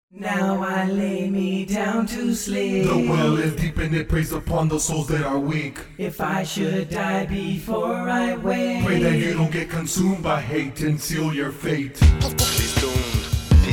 Now I lay me down to sleep. The well is deep and it preys upon the souls that are weak. If I should die before I wake, Pray that you don't get consumed by hate and seal your fate. He's doomed.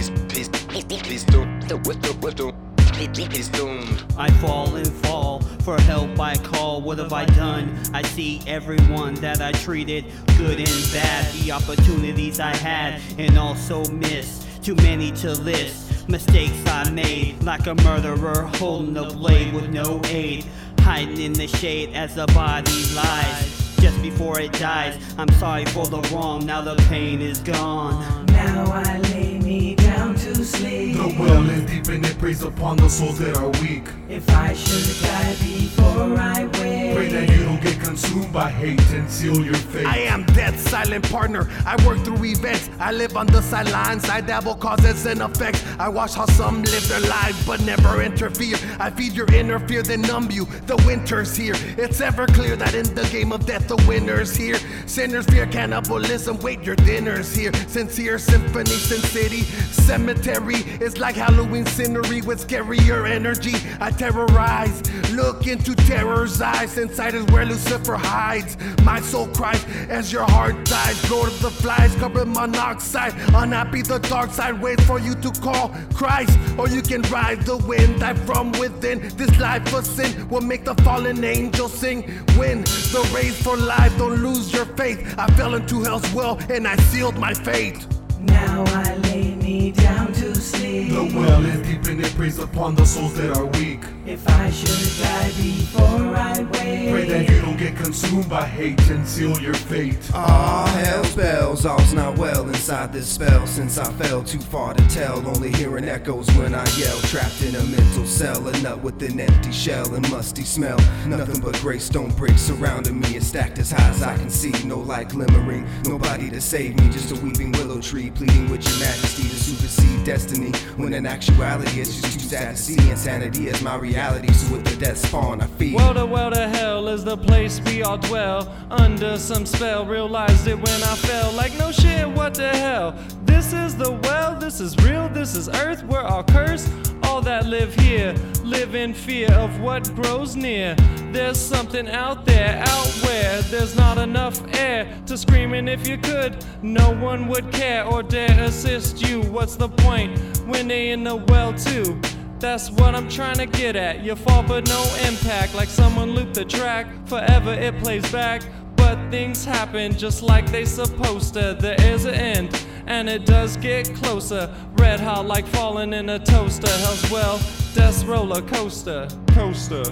He's doomed. He's doomed. I fall and fall, for help I call. What have I done? I see everyone that I treated, good and bad. The opportunities I had and also missed, too many to list. Mistakes I made, like a murderer holding a blade with no aid, hiding in the shade as the body lies. Just before it dies, I'm sorry for the wrong, now the pain is gone. Now I lay me down to sleep. The well is deep and it preys upon the souls that are weak. If I should die before I wake, Pray that you don't get consumed by hate and seal your fate. I am death's silent partner. I work through events. I live on the sidelines. I dabble causes and effects. I watch how some live their lives but never interfere. I feed your inner fear, then numb you. The winter's here. It's ever clear that in the game of death, the winner's here. Sinners fear cannibalism. Wait, your dinner's here. Sincere symphony, Sin City cemetery. It's like Halloween scenery with scarier energy. I terrorize. Look into terror's eyes. Inside is where Lucifer hides. My soul cries as your heart dies. Lord of the flies, carbon monoxide. Unhappy, the dark side waits for you to call Christ. Or you can ride the wind, die from within. This life of sin will make the fallen angels sing. Win the race for life, don't lose your faith. I fell into hell's well and I sealed my fate. now I lay me down to sleep. The well is deep and it preys upon the souls that are weak. If I should die before I wake, Pray that you don't get consumed by hate and seal your fate. Ah, hell's bells, all's not well inside this spell. Since I fell too far to tell, only hearing echoes when I yell. Trapped in a mental cell, a nut with an empty shell and musty smell. Nothing but gray stone bricks surrounding me, it's stacked as high as I can see. No light glimmering, nobody to save me, just a weeping willow tree pleading with your majesty to supersede destiny. When in actuality it's just too sad to see. Insanity is my reality, so with the death spawn I feed. Well to hell is the place we all dwell. Under some spell, realized it when I fell. Like no shit, what the hell? This is the well, this is real, this is earth, we're all cursed. All that live here, live in fear of what grows near. There's something out there, out where there's not enough air to scream, and if you could, no one would care or dare assist you. What's the point when they in the well too? That's what I'm trying to get at. You fall but no impact, like someone looped the track. Forever it plays back, but things happen just like they supposed to. There is an end, and it does get closer. Red hot like falling in a toaster. Hell's well, death's roller coaster. Coaster.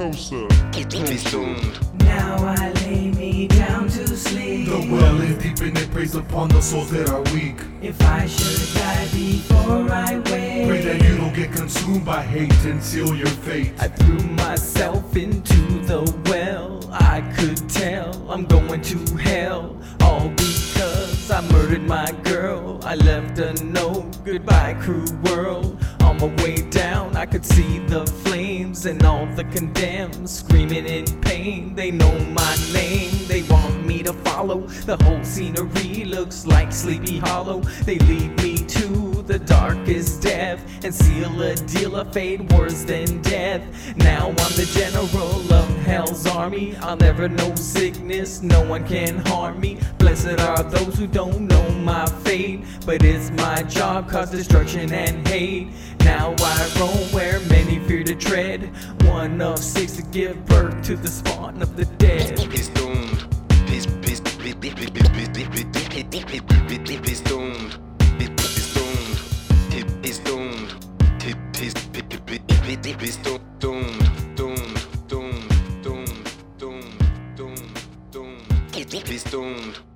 He's doomed. now I lay me down to sleep. The well is deep and it preys upon the souls that are weak. If I should die before I wake, Pray that you don't get consumed by hate and seal your fate. I threw myself into the well. I could tell I'm going to hell, all because I murdered my girl. I left a note, goodbye cruel world. On my way down I could see the flames and all the condemned screaming in pain. They know my name, they want me to follow. The whole scenery looks like Sleepy Hollow. They lead me to the darkest depth and seal a deal of fate worse than death. Now I'm the general of hell's army. I'll never know sickness, no one can harm me. Blessed are those who don't know my fate, but it's my job cause destruction and hate. Now I roam where many fear to tread, one of six to give birth to the spawn of the dead. He's doomed. He's doomed. He's doomed. He's doomed. He's doomed.